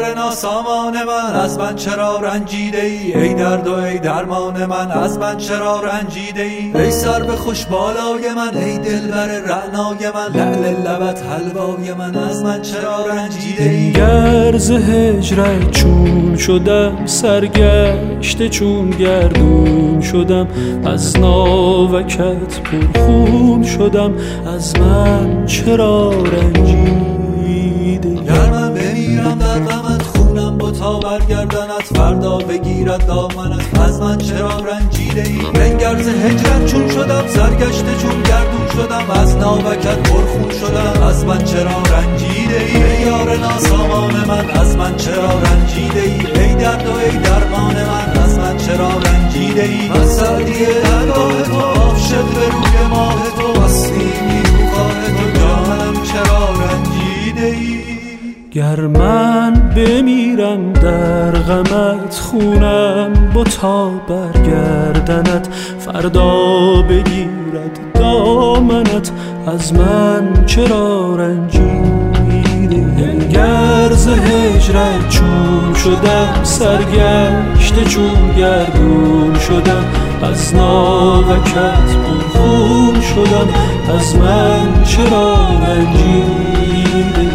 یار ناسامان من از من چرا رنجیده ای؟ ای درد و ای درمان من از من چرا رنجیده ای؟ ای سر به خوش بالای من، ای دلبر رعنای من، لعل لبت حلوای من از من چرا رنجیده ای؟ گر ز هجرت چون شدم، سرگشته چون گردون شدم، از ناوکت پرخون شدم، از من چرا رنجیده ای؟ گر من بمیرم در غمت، خونم بتا برگردنت، فردا بگیرد دامنت از من چرا رنجیده ای؟ بنگر ز هجرت چون شدم، سرگشته چون گردون شدم، از ناوکت پرخون شدم، از من چرا رنجیده ای؟ ای یار ناسامان من از من چرا رنجیده ای؟ ای درد و ای درمان من از من چرا رنجیده ای؟ من سعدی درگاه تو، عاشق به روی ماه تو، وصلی خواه تو، جانم چرا رنجیده ای؟ گر من بمیرم در غمت، خونم بتا برگردنت، فردا بگیرد دامنت، از من چرا رنجیده؟ گر ز هجرت چون شدم، سرگشته چون گردون شدم، از ناوکت پرخون شدم، از من چرا رنجیده؟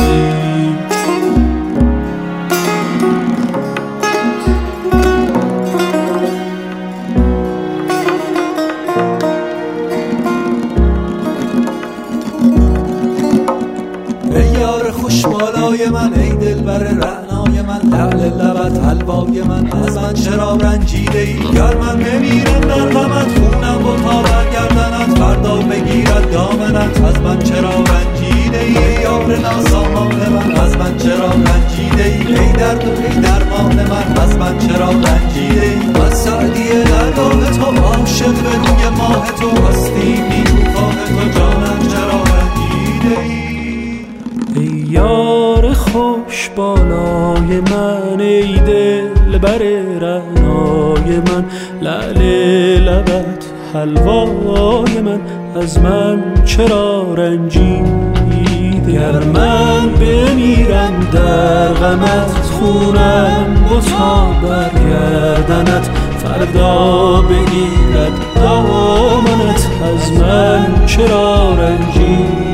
ای یار خوش بالای من، ای دلبر رعنای من، لعل لبت حلوای من از من چرا رنجیده ای؟ گر من بمیرم در غمت، خونم بتا برگردنت، فردا بگیرد دامنت از من چرا رنجیده ای؟ ای یار ناسامان من از من چرا رنجیده ای؟ ای درد و ای درمان من از من چرا رنجیده ای؟ من سعدی درگاه تو، عاشق به روی ماه تو، هستی نیکوخواه تو، جانم چرا رنجیده ای؟ ای یار خوش بالای من، ای دلبر رعنای من، لعل لبت حلوای من از من چرا رنجیده؟ گر من بمیرم در غمت، خونم بتا برگردنت، فردا بگیرد دامنت، از من چرا رنجیده؟